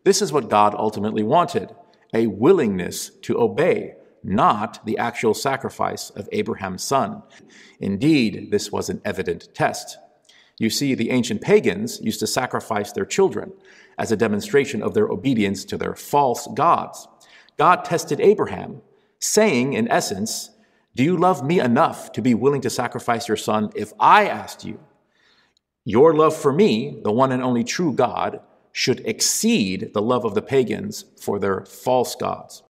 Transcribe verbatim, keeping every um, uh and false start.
This is what God ultimately wanted, a willingness to obey, not the actual sacrifice of Abraham's son. Indeed, this was an evident test. You see, the ancient pagans used to sacrifice their children as a demonstration of their obedience to their false gods. God tested Abraham, saying, in essence, "Do you love me enough to be willing to sacrifice your son if I asked you?" Your love for me, the one and only true God, should exceed the love of the pagans for their false gods.